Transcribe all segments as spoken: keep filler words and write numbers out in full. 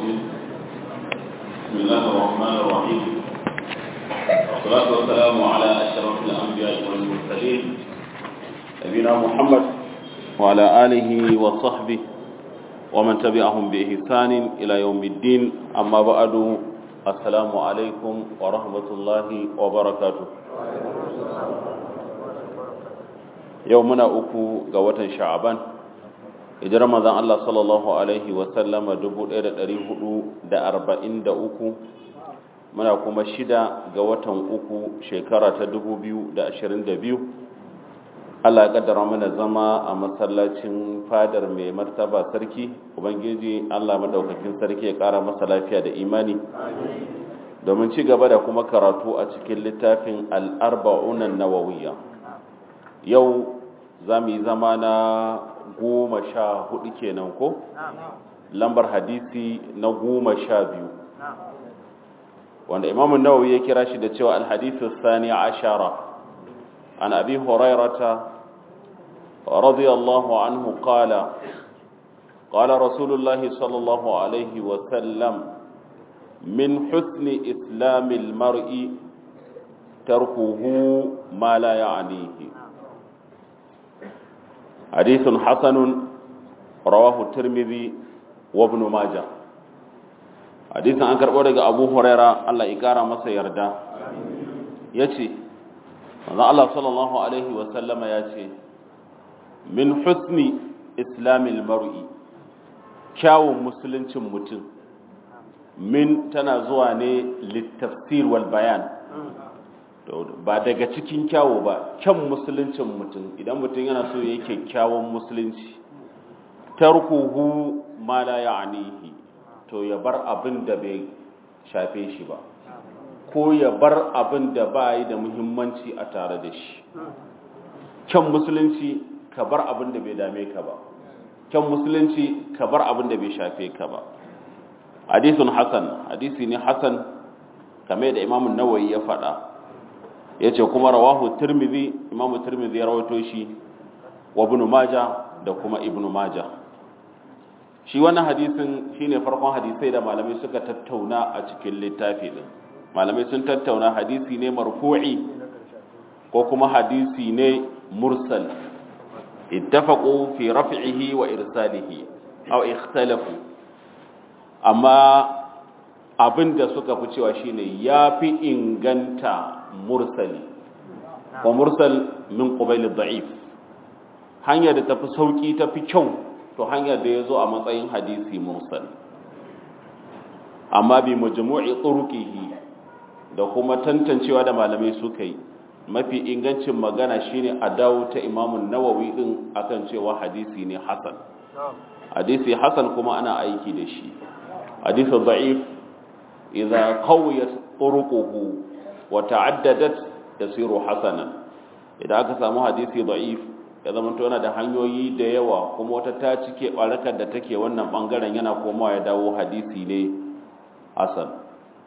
الرجيم بسم الله الرحمن الرحيم والصلاة والسلام على أشرف الأنبياء والمرسلين نبينا محمد وعلى آله وصحبه ومن تبعهم بإحسان إلى يوم الدين أما بعد السلام عليكم ورحمة الله وبركاته يومنا أكو قوة شعبان idan Ramadan Allah sallallahu alaihi wa sallama dubu ɗaya da ɗari hudu da arba'in da uku muna kuma shida ga watan uku shekara ta dubu biyu da ashirin da biyu Allah ya kaddara mana zama a masallacin fadar mai martaba sarki ubangiji Allah madaukakin sarki ya kara masa lafiya da imani domin ci gaba da kuma karatu a cikin littafin al-arba'un an-nawawiyya yau zamu yi zama na goma sha hudu kenan ko lambar hadisi na goma sha biyu wanda imamun nawawi ya kira shi da cewa alhadisu sani ashara an abi hurairata radiyallahu anhu qala qala rasulullahi sallallahu alaihi wa sallam min husni islamil mar'i tarkuhu ma la ya'nihi حديث حسن رواه الترمذي وابن ماجه حديث an karbo daga Abu Huraira Allah ya kara masa yarda yace manzo Allah sallallahu alaihi wa sallama yace min husni islamil mar'i kyawun musuluncin mutum min tana zuwa ne littafsir wal bayan ba daga cikin kyawo ba kyan musuluncin mutum idan mutum yana so ya kyakkyawan musulunci tarkuhu ma la ya'nihi to ya bar abin da bai shafe shi ba ko ya bar abin da bai da muhimmanci a tare da shi kyan musulunci ka bar abin da bai dame ka ba kyan musulunci ka bar abin da bai shafe ka ba hadisun hasan hadisi ne hasan kamar da Imam Nawawi ya faɗa yace kuma rawahu tirmidhi imam tirmidhi ya rawaito shi wa ibn majah da kuma ibn majah shi wannan hadisin shine farkon hadisai da malamai suka tattauna a cikin littafi din malamai sun tattauna hadisi ne marfu'i ko kuma hadisi ne mursal ittafaqu fi raf'ihi wa irsalihi aw ikhtalafu amma abinda suka fi cewa shine yafi inganta mursali wa mursal min qabil ad-da'if hanya da tafi sauki tafi kyau to hanya da yazo a matsayin hadisi mursal amma bi majmu'i turuqihi da kuma tantancewa da malamai suka yi mafi ingancin magana shine a dawo ta Imam an-Nawawi din akan cewa hadisi ne hasan hadisi hasan kuma ana aiki da shi hadisi da'if idza qawiyat turuquhu wa ta'addadat tasiru hasanan idan aka samu hadisi da'if ya zama to yana da hanyoyi da yawa kuma wata ta cike barakar da take wannan bangaren yana komawa ya dawo hadisi ne hasan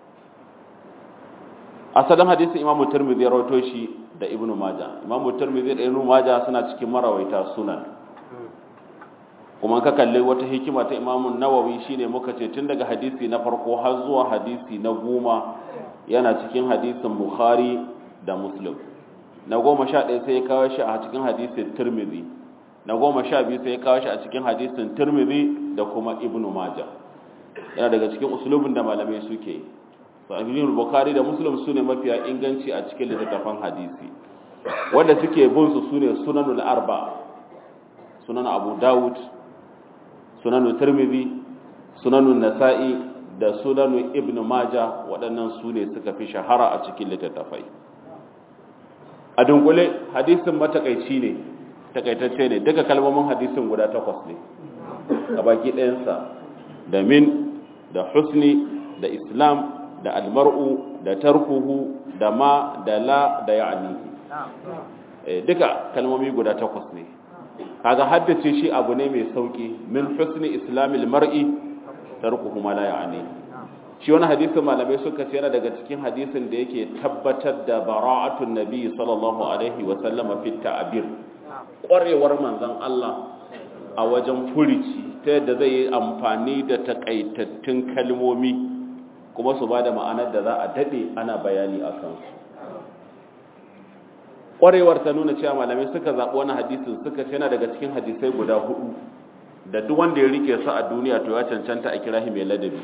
asalin hadisin Imam Tirmidhi ya rawaito shi da Ibn Majah Imam Tirmidhi da Ibn Majah suna cikin marawaita sunan kuma ka kalle wata hikima ta Imam Nawawi shine muka ce tun daga hadisi na farko har zuwa hadisi na goma yana cikin hadisin Bukhari da Muslim na goma sha ɗaya sai ya kawo shi a cikin hadisin Tirmidhi na goma sha biyu sai ya kawo shi a cikin hadisin Tirmidhi da kuma Ibn Majah yana daga cikin usulubin da malamai suke sahihin Bukhari da Muslim sune mafiya inganci a cikin littattafan hadisi wanda suke bin su sune sunanul arba sunan Abu Dawud sunanul Tirmidhi sunanul Nasa'i da sunanu Ibn Majah waɗannan su ne suka fi shahara a cikin littattafai a dunkule hadisin matakaici ne takaitacce ne duka kalmomin hadisin guda takwas ne a baki ɗayansa da min da husni da islam da almar'u da tarkuhu da ma da la da ya'nihi duka kalmomi guda takwas ne kaga haddace shi abu ne mai sauki min husni islamil mar'i tarkuhu ma la ya'ni shi wani hadisin malamai suka ce yana daga cikin hadisin da yake tabbatar da bara'atun nabi sallallahu alaihi wa sallama fi ta'bir kwarewar manzon Allah a wajen furici ta yadda zai yi amfani da takaitattun kalmomi kuma su ba da ma'anar da za a daɗe ana bayani a kansu. Ƙwarewar ta nuna cewa malamai suka zaɓi wani hadisin suka ce yana daga cikin hadisai guda hudu da duk wanda ya rike su a duniya to ya cancanta a kira shi mai ladabi.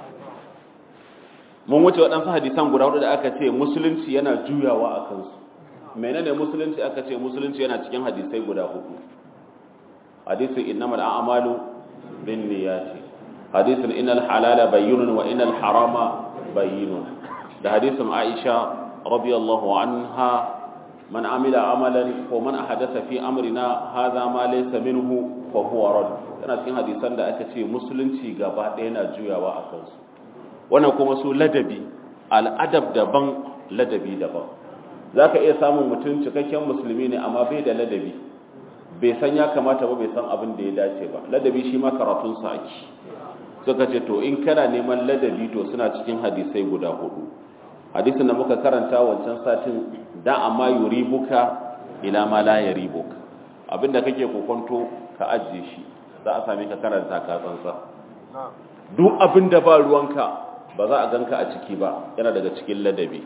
Mun wuce waɗansu hadisan guda hudu da aka ce musulunci yana juyawa a kansu. Menene musulunci? Aka ce musulunci yana cikin hadisai guda hudu. Hadisin innamal a'malu binniyati, hadisin innal halala bayyinun wa innal harama bayyinun, da hadisin Aisha radiyallahu anha man amila amalan ko man ahadatha fi amrina hadha ma laysa minhu fa huwa rad. Yana cikin hadisan da aka ce musulunci gaba ɗaya yana juyawa a kansu. Wannan kuma su ladabi, al'adab daban, ladabi daban. Zaka iya samun mutum cikakken musulmi ne amma bai da ladabi, bai san ya kamata ba, bai san abin da ya dace ba. Ladabi shi ma karatun sa ake. Suka ce to in kana neman ladabi to suna cikin hadisai guda hudu. Hadisin da muka karanta wancan satin, da amma yuribuka ila ma la yuribuka, abinda kake kokonto ka ajiye shi, za a same ka karanta ka tsantsa. Duk abinda ba ruwanka ba za a ganka a ciki ba, yana daga cikin ladabi.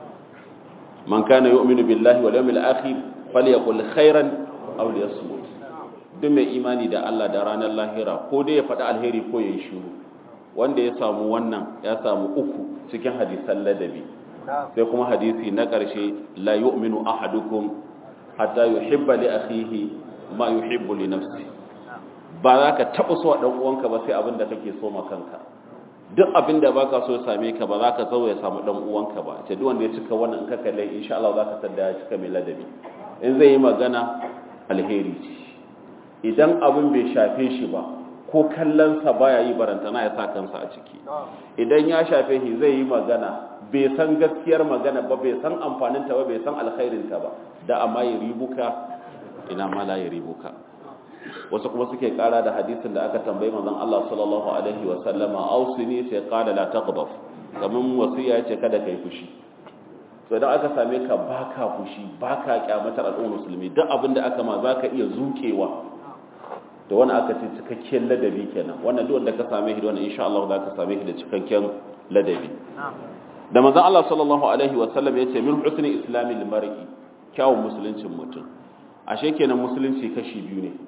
Man kana yu'minu billahi wal yawmil akhir falyaqul khairan aw liyasmut. Duk mai imani da Allah da ranar lahira ko dai ya faɗi alheri ko ya yi shiru. Wanda ya samu wannan ya samu uku cikin hadisan ladabi. Sai kuma hadisi na ƙarshe, la yu'minu ahadukum hatta yuhibba li akhihi ma yuhibbu li nafsi. Ba za ka taɓa so ɗan uwanka ba sai abin da kake so ma kanka. Duk abin da baka so ya same ka ba za ka zo ya samu ɗan uwanka ba. Ce duk wanda ya cika wannan in ka kalle insha Allah za ka tada ya cika mai ladabi. In zai yi magana alheri ce. Idan abin bai shafe shi ba ko kallonsa baya yi barantana ya sa kansa a ciki. Idan ya shafe shi zai yi magana bai san gaskiyar magana ba, bai san amfaninta ba, bai san alkhairinta ba, da amma ya ribuka ina ma la ya ribuka. Wasu kuma suke kara da hadisin da aka tambayi manzon Allah sallallahu alaihi wa sallama, ausini, sai qala la taghdab, kaman wasiya yace kada kai fushi. So idan aka same ka baka fushi, baka kyamatar al'ummar musulmi, duk abin da aka ma zaka iya zukewa, to wannan aka ce cikakken ladabi kenan. Wannan duk wanda ka same shi da wannan insha Allah zaka same shi da cikakken ladabi. Da manzon Allah sallallahu alaihi wa sallam yace min husni islamil mar'i, kyawun musuluncin mutum. Ashe kenan musulunci kashi biyu ne.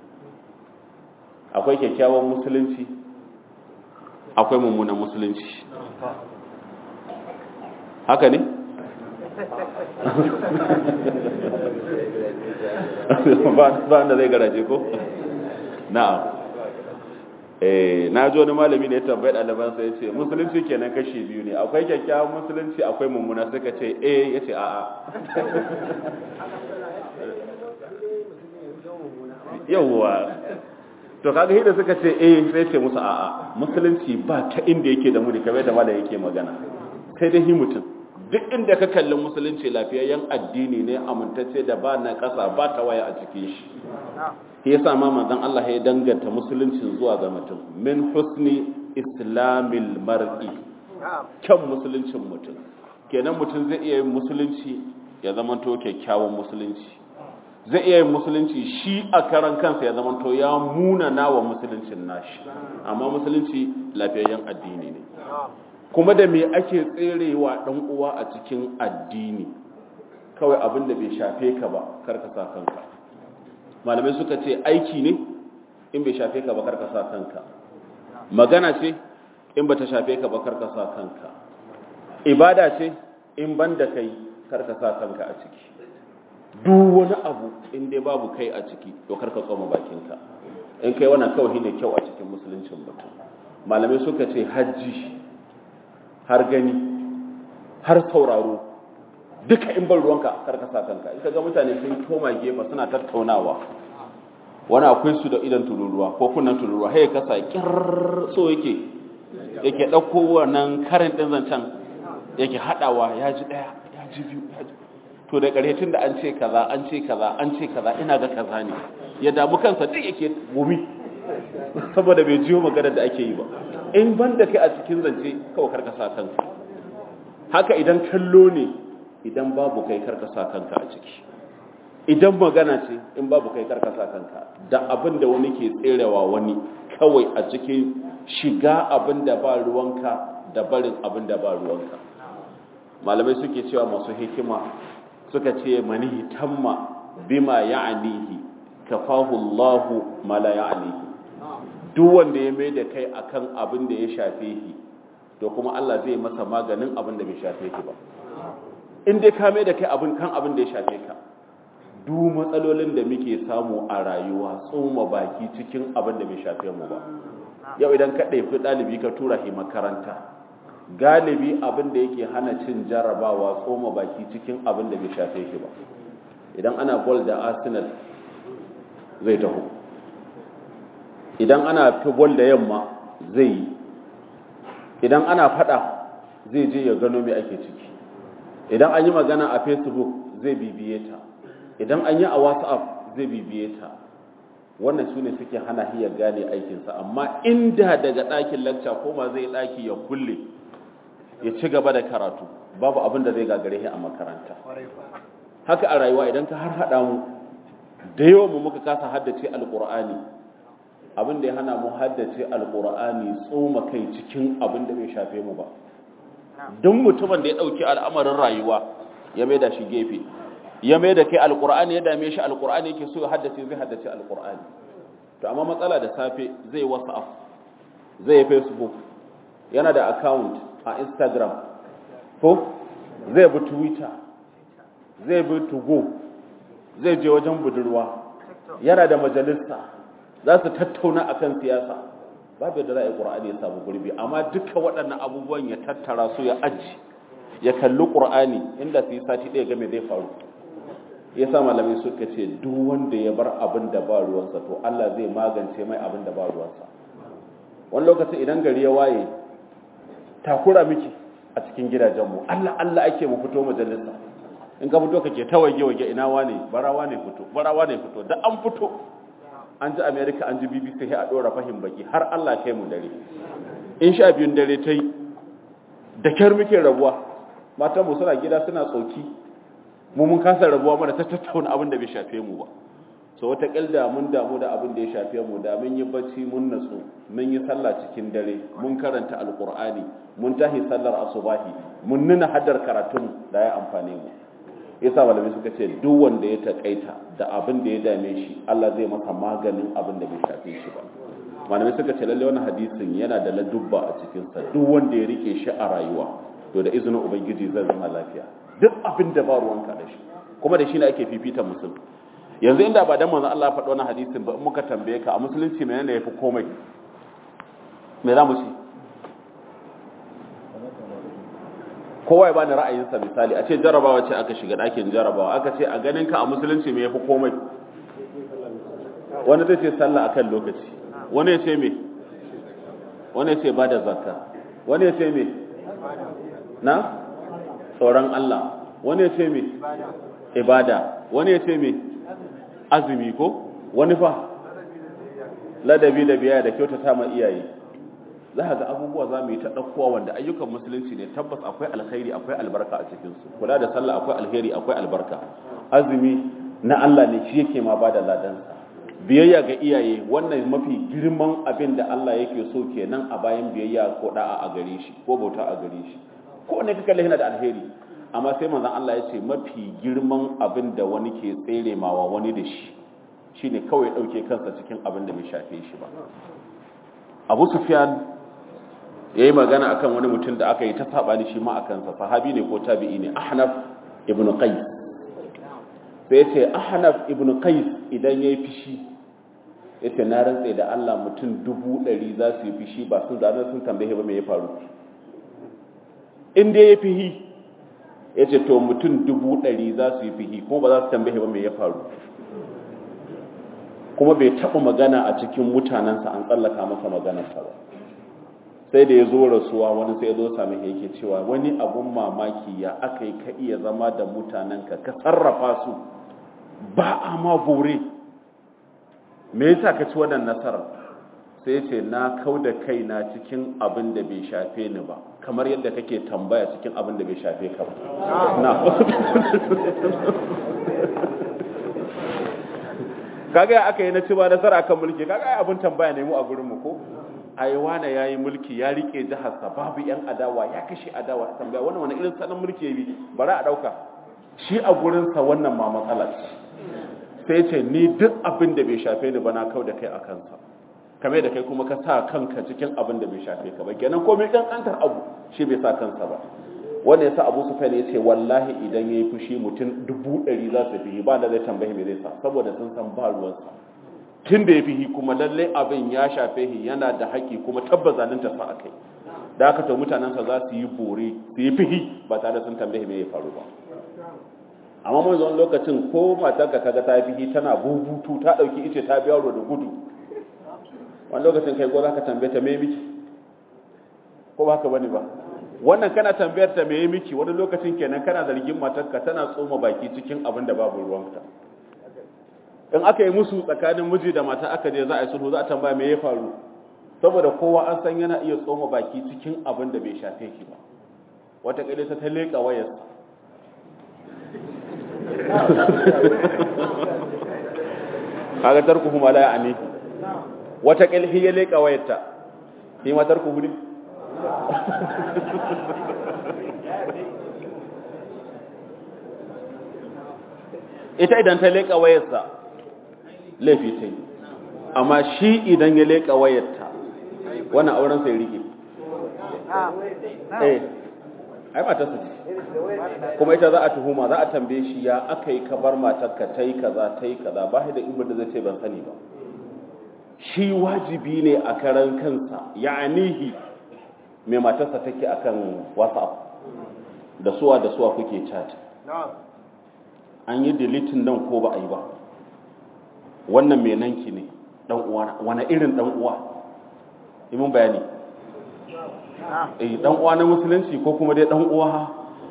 Akwai kyakkyawan musulunci, akwai mummunan musulunci. Haka ne? Ba da zai garaje ko? Na'am. Eh, na ji wani malami ne ya tambayi ɗaliban sai ya ce musulunci kenan kashi biyu ne, akwai kyakkyawan musulunci, akwai mummuna. Suka ce eh, ya ce a'a. Yawwa. To kaga hidda suka ce eh, sai ce musu a'a, musulunci ba ta inda yake da muni kamar da malami yake magana. Sai dai hi mutum. Duk inda ka kalli musulunci lafiyayyen addini ne, amintacce da ba na ƙasa ba ta waya a cikin shi. Shi yasa ma manzon Allah ya danganta musuluncin zuwa ga mutum, min husni islamil mar'i, kyan musuluncin mutum. Kenan mutum zai iya yin musulunci ya zamanto kyakkyawan musulunci, zai iya yin musulunci shi a karan kansa ya zamanto ya munana wa musuluncin nashi, amma musulunci lafiyayyen addini ne. Kuma da me ake tserewa dan uwa a cikin addini? Kawai abin da bai shafe ka ba karka sa kanka. Malamai suka ce aiki ne in bai shafe ka ba karka sa kanka, magana ce in bata shafe ka ba karka sa kanka, ibada ce in banda kai karka sa kanka a ciki. Duk wani abu in dai babu kai a ciki to karka tsoma bakinka. In kai wannan kawai ne kyau a cikin musuluncin mutum. Malamai suka ce hajji, har gani, har sauraro, duka in ban ruwanka karka sa kanka. In kaga mutane sun koma gefe suna tattaunawa, wani akwai su da idan tururuwa ko kunnan tururuwa, hey kasa kir so yake yake dauko wannan karin din zancan yake hadawa, ya ji daya, ya ji biyu, ya ji to da ƙarshe tunda an ce kaza an ce kaza an ce kaza ina ga kaza ne, ya damu kansa duk yake gumi saboda bai jiyo magana da ake yi ba. In banda kai a cikin zance kawai karka sa kanka. Haka idan kallo ne, idan babu kai karka sa kanka a ciki. idan magana ce in babu kai karkasa kanka da abin da wani ke tserewa wani kawai a cikin shiga abin da ba ruwanka da barin abin da ba ruwanka. Malamai suke cewa masu hikima suka ce mani tamma bima ya'anihi kafahu Allahu ma la ya'anihi. Duk wanda ya mai da kai akan abin da ya shafe shi to kuma Allah zai masa maganin abin da bai shafe shi ba. In dai ka mai da kai abin kan abin da ya shafe ka, duk matsalolin da muke samu a rayuwa tsoma baki cikin abin da bai shafe mu ba. Yau idan ka ɗaifi ɗalibi ka tura shi makaranta, galibi abin da yake hana cin jarabawa tsoma baki cikin abin da bai shafe shi ba. Idan ana gol da Arsenal zai taho, idan ana fi gol da yamma zai yi, idan ana fada zai je ya gano mai ake ciki, idan an yi magana a Facebook zai bibiye ta, idan an yi a WhatsApp zai bibiye ta. Wannan su ne suke hana hiyar gane aikinsa. Amma inda daga ɗakin lacca koma zai ɗaki ya kulle ya ci gaba da karatu, babu abin da zai gagare shi a makaranta. Haka a rayuwa idan ka har haɗa mu da yawan mu muka kasa haddace alƙur'ani, abin da ya hana mu haddace alƙur'ani tsoma kai cikin abin da bai shafe mu ba. Duk mutumin da ya ɗauki al'amarin rayuwa ya mai da shi gefe, ya mai da kai alƙur'ani ya dame shi alƙur'ani yake so ya haddace zai haddace alƙur'ani. To amma matsala da safe zai WhatsApp, zai Facebook, yana da account a Instagram, ko zai bi Twitter, zai bi Tugo, zai je wajen budurwa, yana da majalisa, za su tattauna akan siyasa. Babu da ra'ayi Qur'ani ya samu gurbi, amma duka waɗannan abubuwan ya tattara su ya aji, ya kalli Qur'ani inda su yi sati ɗaya game zai faru. Ya sa malamai suka ce duk wanda ya bar abin da ba ruwansa to Allah zai magance mai abin da ba ruwansa. Wani lokacin idan gari ya waye takura miki a cikin gidajenmu, Allah Allah ake mu fito majalisa. In ka fito kake ta wage wage ina wane barawa ne fito barawa ne fito da an fito an ji America an ji B B C sai a dora fahim baki har Allah kai mu dare. In sha biyun dare tai da kyar muke rabuwa, matan mu suna gida suna tsoki, mu mun kasa rabuwa mana ta tattauna abin da bai shafe mu ba. So wata kilda mun damu da abin da ya shafe mu, da mun yi bacci mun natsu, mun yi sallah cikin dare, mun karanta alqur'ani, mun tahi sallar asubahi, mun nuna haddar karatun da ya amfane mu. Yasa malamai suka ce duk wanda ya takaita da abin da ya dame shi, Allah zai masa maganin abin da bai shafe shi ba. Malamai suka ce lalle wannan hadisin yana da ladubba a cikin sa. Duk wanda ya rike shi a rayuwa to da izinin ubangiji zai zama lafiya. Duk abin da ba ruwanka da shi, kuma da shi ne ake fifita musulmi. Yanzu inda ba dan manzon Allah ya faɗo wannan hadisin ba, in muka tambaye ka a musulunci menene yafi komai, me za mu ci? Kowa ya bani ra'ayinsa. Misali a ce jarabawa ce aka shiga ɗakin jarabawa, aka ce a ganin ka a musulunci me yafi komai, wani zai ce sallah akan lokaci, wani ya ce me, wani ya ce bada zakka, wani ya ce me na tsoron Allah, wani ya ce me ibada, wani ya ce me azumi, ko wani fa ladabi da biya da kyautata ma iyaye. Za ka ga abubuwa za mu yi ta ɗaukowa wanda ayyukan musulunci ne, tabbas akwai alkhairi akwai albarka a cikinsu. Kula da sallah akwai alkhairi akwai albarka. Azumi na Allah ne, shi yake ma ba da ladansa. Biyayya ga iyaye wannan mafi girman abin da Allah yake so kenan a bayan biyayya ko da'a a gare shi ko bauta a gare shi. Ko ne kaka yana da alheri, amma sai manzon Allah ya ce mafi girman abin da wani ke tsere mawa wani da shi shine kawai dauke kansa cikin abin da bai shafe shi ba. Abu Sufyan yayi magana akan wani mutum da aka yi ta sabani shi ma akan sa, sahabi ne ko tabi'i ne, Ahnaf ibn Qais. Sai ya ce Ahnaf ibn Qais idan yayi fishi yace na rantse da Allah mutum dubu ɗari za su yi fishi ba sun da sun tambaye ba me ya faru. In dai ya fihi yace to mutum dubu ɗari za su yi fihi kuma ba za su tambaye ba me ya faru. Kuma bai taɓa magana a cikin mutanensa an tsallaka masa maganarsa ba. Sai da ya zo rasuwa wani sai ya zo sami yake cewa wani abun mamaki ya aka yi ka iya zama da mutanenka ka sarrafa su ba a ma bore, me yasa ka ci wannan nasarar? Sai ce na kau da kaina cikin abin da bai shafe ni ba, kamar yadda kake tambaya cikin abin da bai shafe ka ba. Na kaga aka yi na ci ba nasara kan mulki kaga ai abin tambaya ne mu a gurin mu ko ai wane yayi mulki ya rike jihar sa babu yan adawa ya kashe adawa tambaya wannan wani irin sanan mulki yayi bara a dauka shi a gurin sa wannan ma matsala ce sai ce ni duk abin da bai shafe ni ba na kau da kai a kansa kamar da kai kuma ka sa kanka cikin abin da bai shafe ka ba kenan komai kankantar abu shi bai sa kansa ba wanda yasa Abu Sufyan ya ce wallahi idan yayi fushi mutum dubu ɗari za su fi ba da zai tambaye me zai sa saboda sun san ba ruwan sa tun da ya fi kuma lalle abin ya shafe shi yana da haƙi kuma tabbas zalunta sa akai da haka to mutanen sa za su yi bore su yi fihi ba tare da sun tambaye me ya faru ba amma mun zo lokacin ko matarka kaga ta fihi tana bubutu ta dauki ice ta biya da gudu wani lokacin kai ko za ka tambaye ta me miki ko ba ka bane ba wannan kana tambayar ta me miki wani lokacin kenan kana zargin matarka tana tsoma baki cikin abin da babu ruwanka in aka yi musu tsakanin miji da mata aka je za a yi sulhu za a tambaya me ya faru saboda kowa an san yana iya tsoma baki cikin abin da bai shafe ki ba wata kile ta leka wayarsa kaga tarku kuma la ya'ani wata kile ya leka wayarta shi ma tarku ne ita idan ta leƙa wayarsa laifi ta yi amma shi idan ya leƙa wayarta wannan auren sai rike eh ai matarsa ce kuma ita za a tuhuma za a tambaye shi ya aka yi kabar matarka ta yi kaza ta yi kaza ba da ibn da zai ce ban sani ba shi wajibi ne a karan kansa ya'anihi mai matarsa take akan WhatsApp da suwa da suwa kuke chat an yi deleting nan ko ba a yi ba wannan mai nanki ne dan uwa wani irin dan uwa imin bayani eh dan uwa na musulunci ko kuma dai dan uwa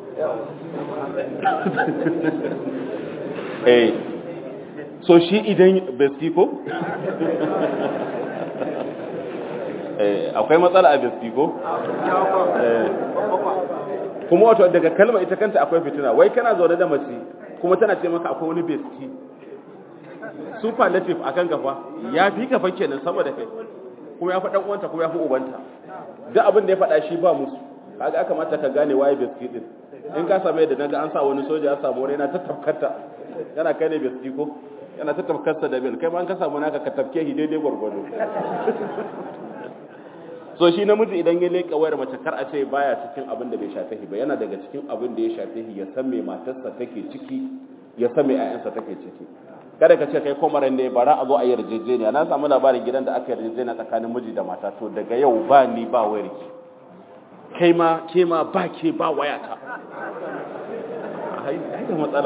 eh so shi idan besti ko akwai matsala a besti ko kuma wato daga kalma ita kanta akwai fitina wai kana zaune da mace kuma tana ce maka akwai wani besti superlative akan gafa ya fi kafa kenan sama da kai kuma ya fi dan uwanta kuma ya fi ubanta duk abin da ya faɗa shi ba musu kaga aka mata ka gane waye besti din in ka same da naga an sa wani soja ya samu wani yana ta tafkata yana kai ne besti ko yana ta tafkarsa da bil kai ma an ka samu naka ka tafke shi daidai gwargwado so shi namiji idan ya leka wayar mace kar a ce baya cikin abin da bai shafe shi ba yana daga cikin abin da ya shafe shi ya san me matarsa take ciki ya san me ƴaƴansa take ciki kada ka ce kai komaran ne bara a zo a yarjejeniya na samu labarin gidan da aka yarjejeniya tsakanin miji da mata to daga yau ba ni ba wayar ki kai ma ke ma ba ke ba wayata ai da matsala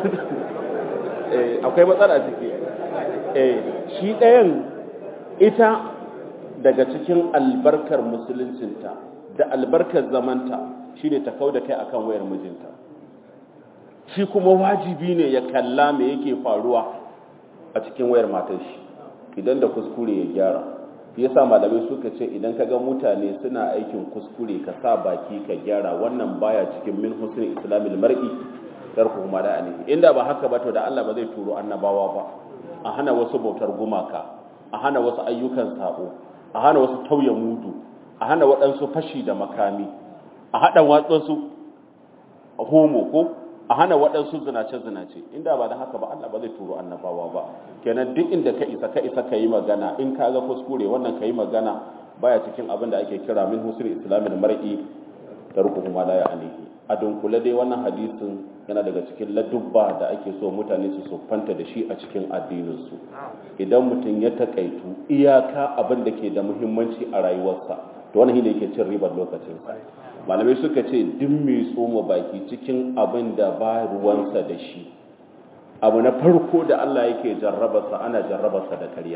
eh akwai matsala ciki eh shi ɗayan ita daga cikin albarkar musuluncinta da albarkar zamanta shine ta kauda kai akan wayar mijinta shi kuma wajibi ne ya kalla me yake faruwa a cikin wayar matar shi idan da kuskure ya gyara yasa malamai suka ce idan kaga mutane suna aikin kuskure ka sa baki ka gyara wannan baya cikin min husnul islamil mar'i tarku ma da alihi inda ba haka ba to da Allah ba zai turo annabawa ba a hana wasu bautar gumaka a hana wasu ayyukan sabo a hana wasu tauye mudu a hana waɗansu fashi da makami a haɗa watsansu a homo ko a hana waɗansu zinace-zinace inda ba da haka ba Allah ba zai turo annabawa ba kenan duk inda ka isa ka isa ka yi magana in ka ga kuskure wannan ka yi magana baya cikin abin da ake kira min husnul islamil mar'i tarkuhu ma la ya'nihi a dunkule dai wannan hadisin yana daga cikin ladubba da ake so mutane su sofanta da shi a cikin addininsu idan mutum ya takaitu iyaka abin da ke da muhimmanci a rayuwarsa to wannan shi ne yake cin ribar lokacinsa malamai suka ce duk mai tsoma baki cikin abin da ba ruwansa da shi abu na farko da Allah yake jarrabarsa ana jarrabarsa da karya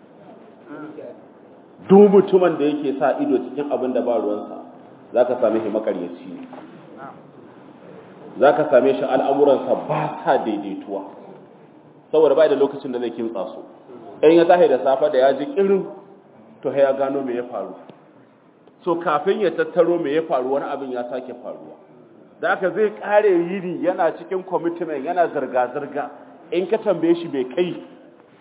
duk mutumin da yake sa ido cikin abin da ba ruwansa za ka same shi makaryaci ne za ka same shi al'amuransa ba sa daidaituwa saboda ba da lokacin da zai kimtsa su in ya tahi da safa da ya ji ƙirin to ya gano me ya faru so kafin ya tattaro me ya faru wani abin ya sake faruwa da aka zai kare yini yana cikin commitment yana zirga-zirga in ka tambaye shi bai kai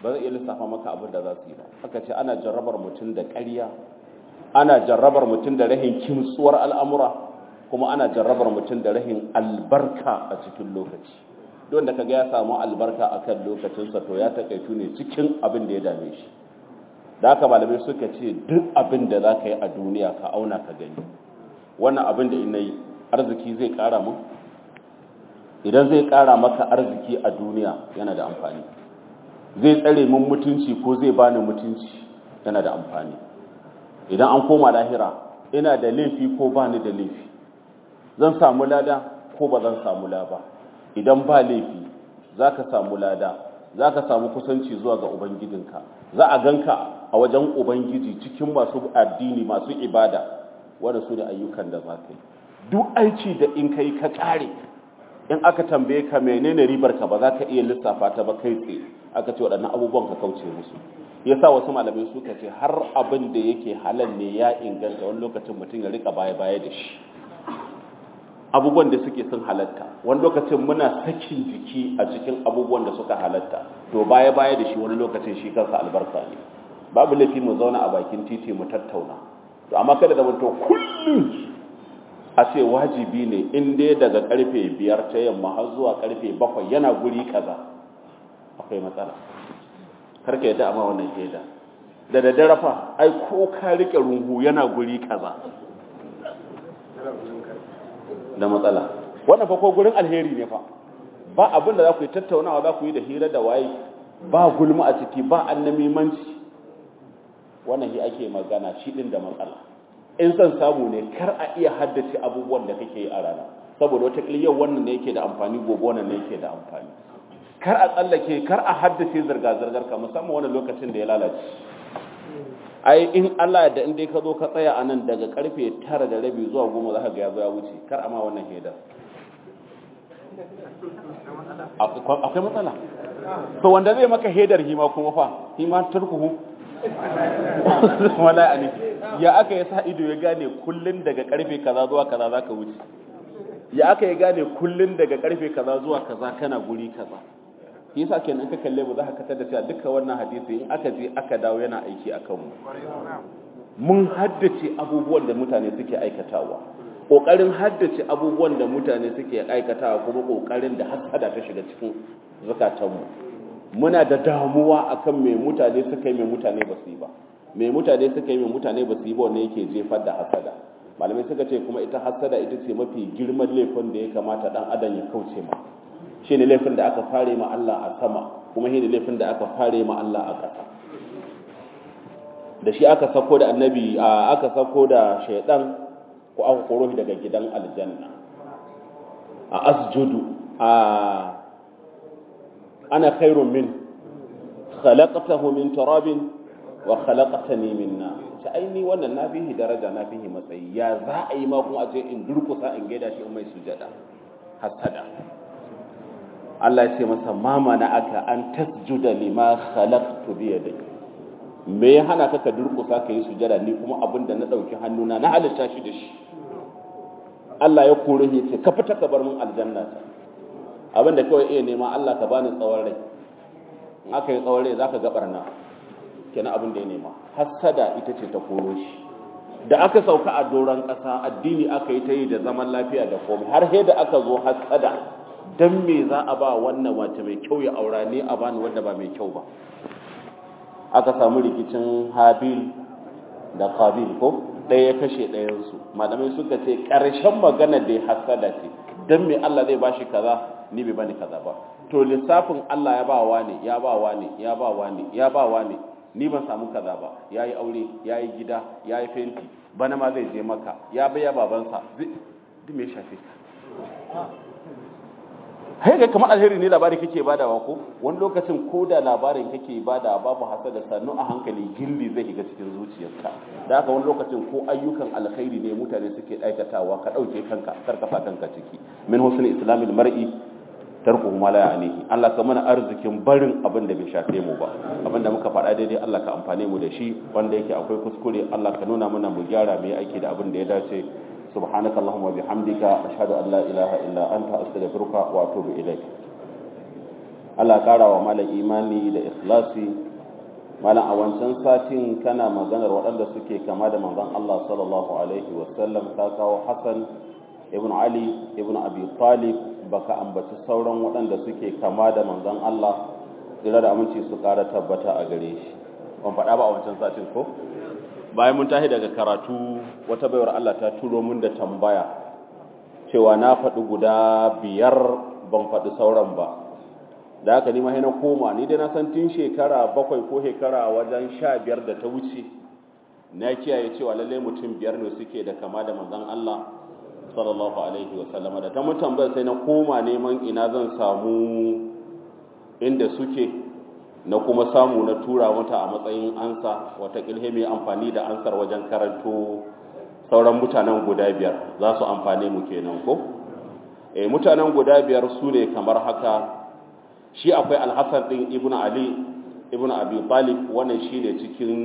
ba zai iya lissafa maka abin da za su yi ba. Aka ce ana jarrabar mutum da ƙarya, ana jarrabar mutum da rahin kimtsuwar al'amura, kuma ana jarrabar mutum da rahin albarka a cikin lokaci. Don da kaga ya samu albarka a kan lokacinsa to ya takaitu ne cikin abin da ya dame shi. Da haka malamai suka ce duk abin da za ka yi a duniya ka auna ka gani. Wannan abin da ina yi arziki zai ƙara mun? Idan zai ƙara maka arziki a duniya yana da amfani. Zai tsare mun mutunci ko zai bani mutunci yana da amfani. Idan an koma lahira ina da laifi ko bani da laifi, zan samu lada ko ba zan samu lada ba. Idan ba laifi za ka samu lada, za ka samu kusanci zuwa ga ubangijinka, za a ganka a wajen ubangiji cikin masu addini masu ibada. Wanda su da ayyukan da za ka yi duk aiki da in kai ka ƙare, in aka tambaye ka menene ribar ka ba za ka iya lissafa ta ba kai tsaye. Aka ce waɗannan abubuwan ka kauce musu. Yasa wasu malamai suka ce har abin da yake halal ne ya inganta wani lokacin mutum ya rika baya-baya da shi. Abubuwan da suke sun halatta wani lokacin muna sakin jiki a cikin abubuwan da suka halatta, to baya-baya da shi wani lokacin shi kansa albarka ne. Babu laifi mu zauna a bakin titi mu tattauna, to amma kada da mutum kullum a ce wajibi ne in dai daga karfe biyar ta yamma har zuwa karfe bakwai yana guri kaza, akwai matsala. Karka yadda amma wannan shaida da daddare fa ai ko ka rike rungu yana guri kaza da matsala. Wannan fa ko gurin alheri ne fa, ba abin da za ku yi tattaunawa za ku yi da hira da waye, ba gulma a ciki, ba annamimanci. Wannan shi ake magana shi din da matsala. In san samu ne kar a iya haddace abubuwan da kake yi a rana, saboda wata yau wannan ne yake da amfani, gobe wannan ne yake da amfani. Kar a tsallake, kar a haddace zirga-zirgar ka, musamman wani lokacin da ya lalace. Ai in Allah da in dai ka zo ka tsaya a nan daga karfe tara da rabi zuwa goma za ka ga ya zo ya wuce, kar a ma wannan hedar. Akwai matsala. To wanda zai maka hedar hima kuma fa, hima turkuhu. Wala ne. Ya aka yi sa ido ya gane kullun daga karfe kaza zuwa kaza za ka wuce. Ya aka yi gane kullun daga karfe kaza zuwa kaza kana guri kaza. Yasa kenan ka kalle mu za ka katar da cewa duka wannan hadisi in aka je aka dawo yana aiki akan mu. Mun haddace abubuwan da mutane suke aikatawa. Kokarin haddace abubuwan da mutane suke aikatawa kuma kokarin da hasada ta shiga cikin zakatanmu. Muna da damuwa akan me mutane suka yi me mutane ba su yi ba. Me mutane suka yi me mutane ba su yi ba wanda yake jefar da hasada. Malamai suka ce kuma ita hasada ita ce mafi girman laifin da ya kamata dan adam ya kauce ma. Shi ne laifin da aka fare ma Allah a sama, kuma shi ne laifin da aka fare ma Allah a ƙasa. Da shi aka sako da annabi, aka sako da shaidan ko aka koro shi daga gidan aljanna. A asjudu, a ana khairun min, khalaqtahu min turabin wa khalaqtani min nar. Ta aini wannan na fihi daraja, na fihi matsayi. Ya za a yi ma kuma a ce in durkusa in gaida shi in mai sujada. Hasada. Allah ya ce masa mama na aka an tasjuda lima khalaqtu bi yadayya. Me ya hana ka ka durkusa kai sujada ni kuma abinda na dauki hannuna na halitta shi da shi. Allah ya kore shi ce ka fita ka bar mun aljanna ta. Abinda kawai iya nema Allah ka bani tsawon rai. In aka yi tsawon rai zaka ga barna. Kenan abin da ya nema. Hasada ita ce ta koro shi. Da aka sauka a doron ƙasa addini aka yi ta yi da zaman lafiya da komai har sai da aka zo hasada. Dan me za a ba wannan wace mai kyau ya aura ne a bani wanda ba mai kyau ba. Aka samu rikicin Habil da Qabil ko ɗaya ya kashe ɗayansu. Malamai suka ce ƙarshen magana da ya hasada ce, dan me Allah zai bashi kaza ni bai bani kaza ba. To lissafin Allah ya ba wa ne, ya ba wa ne, ya ba wa ne, ya ba wa ne, ni ban samu kaza ba. Yayi aure, yayi gida, yayi fenti, bana ma zai je maka, ya baya babansa, duk me shafe ka. Hai ga kamar alheri ne labari kake badawa ko wani lokacin ko da labarin kake bada babu hasada sannu a hankali gilli zai shiga cikin zuciyarka. Da haka wani lokacin ko ayyukan alkhairi ne mutane suke aikatawa ka dauke kanka kar ka sa kanka ciki. Min husnul islamil mar'i tarkuhu ma la ya'nihi. Allah ka mana arzikin barin abin da bai shafe mu ba. Abin da muka faɗa daidai Allah ka amfane mu da shi, wanda yake akwai kuskure Allah ka nuna mana mu gyara mu yi aiki da abin da ya dace. سبحانك اللهم وبحمدك أشهد أن لا إله إلا أنت أستغفرك وأتوب إليك Allah ƙara wa malam imani da ikhlasi. Malam a wancan satin kana maganar waɗanda suke kama da manzon Allah sallallahu alaihi wasallam, ka kawo Hassan ibn Ali ibn Abi Talib, baka ambaci sauran waɗanda suke kama da manzon Allah, tsira da aminci su ƙara tabbata a gare shi. Ban faɗa ba a wancan satin ko? Bayan mun tashi daga karatu, wata baiwar Allah ta turo mun da tambaya cewa na faɗi guda biyar ban faɗi sauran ba. Da haka ni ma na koma, ni dai na san tun shekara bakwai ko shekara wajen sha biyar da ta wuce na kiyaye cewa lallai mutum biyar ne suke da kama da manzon Allah sallallahu alaihi wa sallama. Da ta mun tambaya sai na koma neman ina zan samu inda suke, na kuma samu na tura mata a matsayin ansa, wata kilhe mai amfani da ansar wajen karanto sauran mutanen guda biyar za su amfane mu kenan ko? Eh, mutanen guda biyar su ne kamar haka. Shi akwai Al-Hassan din Ibn Ali Ibn Abi Talib, wannan shine cikin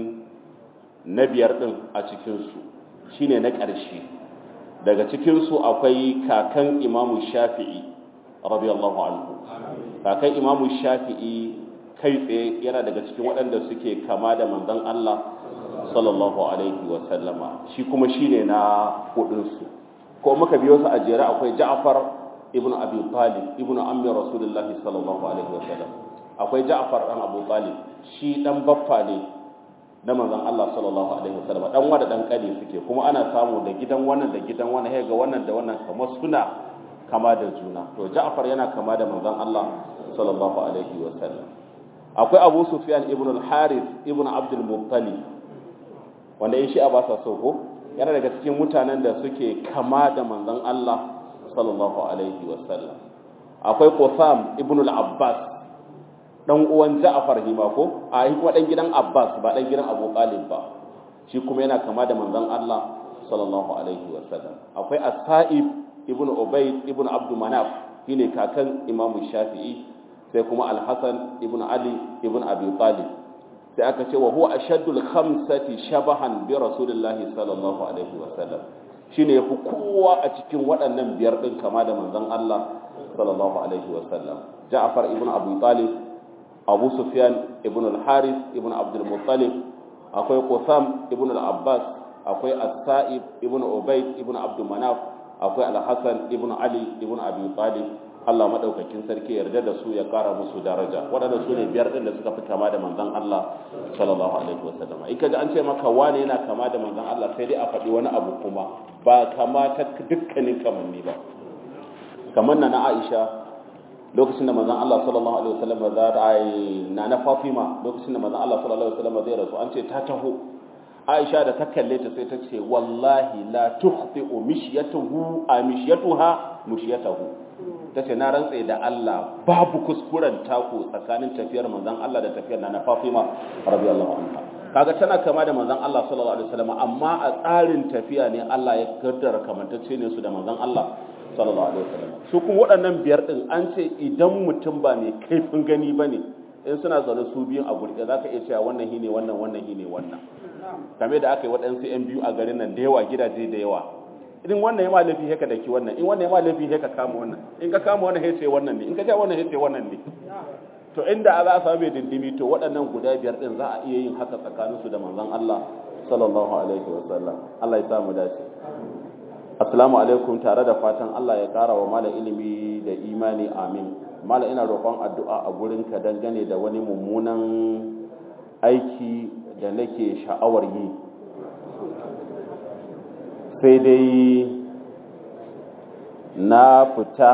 na biyar din a cikin su, shine na ƙarshe. Daga cikin su akwai kakan Imam Shafi'i radiyallahu anhu. Kakan Imam Shafi'i kai tsaye yana daga cikin waɗanda suke kama da manzon Allah sallallahu alaihi wa sallama. Shi kuma shine na hudun su. Ko muka biyo su a jere akwai Ja'far ibn Abi Talib ibn ammi Rasulullahi sallallahu alaihi wasallam. Akwai Ja'far dan Abu Talib, shi dan baffa ne na manzon Allah sallallahu alaihi wasallam, dan wa da dan kane suke, kuma ana samu da gidan wannan da gidan wannan, ga wannan da wannan kamar suna kama da juna. To Ja'far yana kama da manzon Allah sallallahu alaihi wasallam. Akwai Abu Sufyan ibn al-Harith ibn Abd al-Muttalib, wanda in shi a ba sa so ko, yana daga cikin mutanen da suke kama da manzon Allah sallallahu alaihi wasallam. Akwai Qusam ibn al-Abbas, dan uwan Ja'far hima ko, a kuma dan gidan Abbas ba dan gidan Abu Talib ba, shi kuma yana kama da manzon Allah sallallahu alaihi wasallam. Akwai As-Sa'ib ibn Ubayd ibn Abd Manaf, shine kakan Imam Shafi'i. Sai kuma Al-Hasan ibn Ali ibn Abi Talib. Sai aka ce wa huwa ashaddul khamsati shabahan bi Rasulillahi sallallahu alaihi wasallam, shine yafi kowa a cikin waɗannan biyar din kama da manzon Allah sallallahu alaihi wasallam. Ja'far ibn Abi Talib, Abu Sufyan ibn al-Harith ibn Abdul Muttalib, akwai Qusam ibn al-Abbas, akwai As-Sa'ib ibn Ubayd ibn Abd Manaf, akwai Al-Hasan ibn Ali ibn Abi Talib. Allah madaukakin sarki yarda da su ya kara musu daraja. Waɗanda su ne biyar din da suka fi kama da manzon Allah sallallahu alaihi wasallam. In kaji an ce maka wane yana kama da manzon Allah, sai dai a faɗi wani abu kuma ba kama ta dukkanin kamanni ba. Kamar na Aisha lokacin da manzon Allah sallallahu alaihi wasallam za ta yi na na Fatima lokacin da manzon Allah sallallahu alaihi wasallam zai rasu, an ce ta taho. Aisha da ta kalle ta sai ta ce wallahi la tukhti'u mishyatuhu a mishyatuha mushyatahu. Ta ce na rantse da Allah babu kuskuren tako tsakanin tafiyar manzon Allah da tafiyar na Fatima radiyallahu anha. Kaga tana kama da manzon Allah sallallahu alaihi wasallam, amma a tsarin tafiya ne Allah ya kaddara kamantacce ne su da manzon Allah sallallahu alaihi wasallam. Su kuma waɗannan biyar din an ce idan mutum ba mai kaifin gani bane, in suna zaune su biyun a gurɗe zaka iya cewa wannan hine wannan wannan hine wannan. Kame da aka yi waɗansu yan biyu a garin nan da yawa, gidaje da yawa. Idan wannan ya ma laifi haka daki wannan, in wannan ya ma laifi haka kama wannan, in ka kama wannan sai wannan ne, in ka ja wannan sai wannan ne. To inda za a samu mai dindimi, to waɗannan guda biyar din za a iya yin haka tsakanin su da manzon Allah sallallahu alaihi wasallam. Allah ya sa mu dace. Assalamu alaikum, tare da fatan Allah ya ƙara wa malam ilimi da imani, amin. Malam ina roƙon addu'a a gurinka dangane da wani mummunan aiki da nake sha'awar yi, sai dai na fita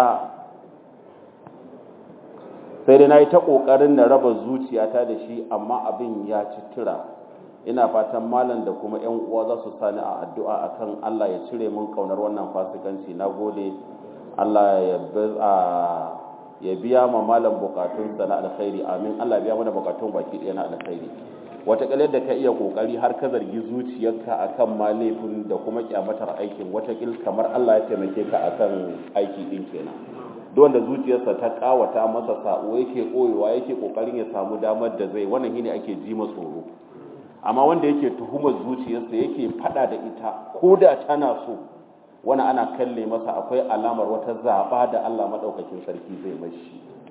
sai dai na yi ta ƙoƙarin na raba zuciyata da shi, amma abin ya ci tura. Ina fatan malam da kuma 'yan uwa za su sani a addu'a akan Allah ya cire min ƙaunar wannan fasikanci. Na gode. Allah ya biya ma malam bukatunsa na alkhairi, amin. Allah biya mana bukatun baki ɗaya na alkhairi. Wataƙil da ka iya ƙoƙari har ka zargi zuciyarka akan ma laifin da kuma kyamatar aikin, wataƙil kamar Allah ya taimake ka akan aiki ɗin kenan. Duk wanda zuciyarsa ta ƙawata masa sa'o yake ɓoyewa, yake ƙoƙarin ya samu damar da zai, wannan shine ake ji ma tsoro. Amma wanda yake tuhumar zuciyarsa yake faɗa da ita ko da tana so, wani ana kalle masa akwai alamar wata zaɓa da Allah maɗaukakin sarki zai mashi.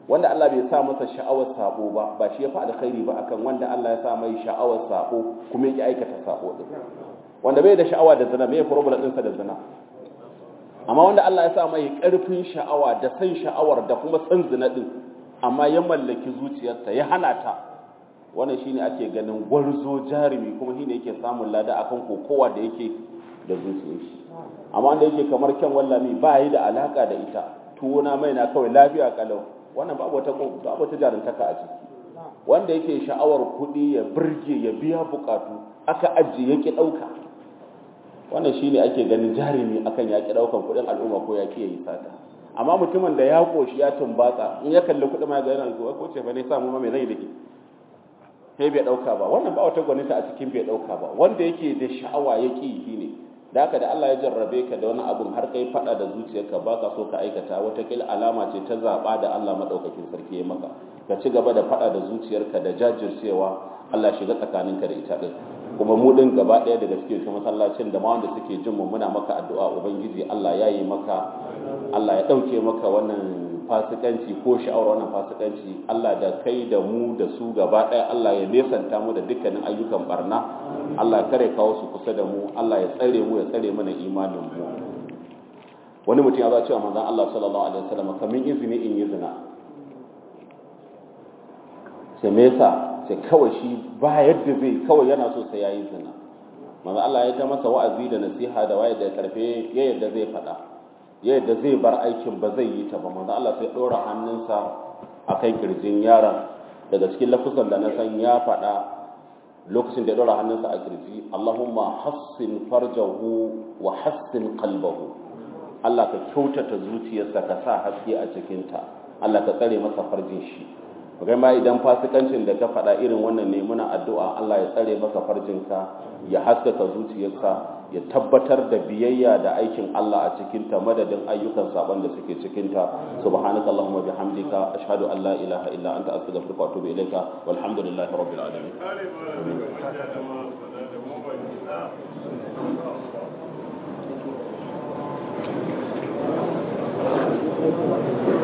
wanda Allah bai sa masa sha'awar sabo ba ba shi ya fi alkhairi ba akan wanda Allah ya sa mai sha'awar sabo kuma yake aikata sabo din wanda bai da sha'awa da zina mai problem ɗinsa da zina amma wanda Allah ya sa mai ƙarfin sha'awa da san sha'awar da kuma san zina din amma ya mallaki zuciyarsa ya hana ta wannan shine ake ganin gwarzo jarumi kuma shine yake samun lada akan kokowa da yake da zuciyar shi amma wanda yake kamar kyan wallami ba yi da alaka da ita tuwona mai na kawai lafiya kalau wannan babu wata babu wata jarantaka a ciki wanda yake sha'awar kuɗi ya burge ya biya bukatu aka ajiye yake ɗauka wannan shine ake ganin jarumi akan yaki ɗaukan kuɗin al'umma ko yaki yayi sata amma mutumin da ya koshi ya tumbatsa in ya kalli kuɗi ma ga yana ko ce fa ne samu ma me zai dake sai bai ɗauka ba wannan ba wata gwaninta a cikin bai ɗauka ba wanda yake da sha'awa yake yi ne da haka da Allah ya jarrabe ka da wani abun har kai fada da zuciyarka ba ka so ka aikata watakila alama ce ta zaba da Allah madaukakin sarki ya maka ka ci gaba da fada da zuciyarka da jajircewa Allah shiga tsakaninka da ita din kuma mu din gaba daya daga cikin masallacin da ma wanda suke jin mu muna maka addu'a ubangiji Allah ya yi maka Allah ya dauke maka wannan fasikanci ko sha'awar wannan fasikanci Allah da kai da mu da su gaba daya Allah ya nesanta mu da dukkanin ayyukan barna Allah ya kare kawo su kusa da mu Allah ya tsare mu ya tsare mana imanin mu wani mutum ya zo cewa manzon Allah sallallahu alaihi wasallam kamin izini in yi zina sai me yasa sai kawai shi ba yadda zai kawai yana so sai yayi zina manzon Allah ya ta masa wa'azi da nasiha da waye da karfe ya yadda zai faɗa ya yadda zai bar aikin ba zai yi ta ba manzon Allah sai ɗora hannunsa akan kirjin yaron daga cikin lafuzan da na san ya faɗa lokacin da ya ɗora hannunsa a kirji Allahumma hassin farjahu wa hassin qalbahu Allah ka kyautata zuciyarsa ka sa haske a cikinta Allah ka tsare masa farjin shi kai ma idan fasikancin da ka faɗa irin wannan ne muna addu'a Allah ya tsare masa farjinka ya haskaka zuciyarsa ya tabbatar da biyayya da aikin Allah a cikinta madadin ayyukan saban da suke cikinta subhanaka allahumma bihamdika ashhadu an la ilaha illa anta astaghfiruka wa atubu ilayka walhamdulillahi rabbil alamin Thank you.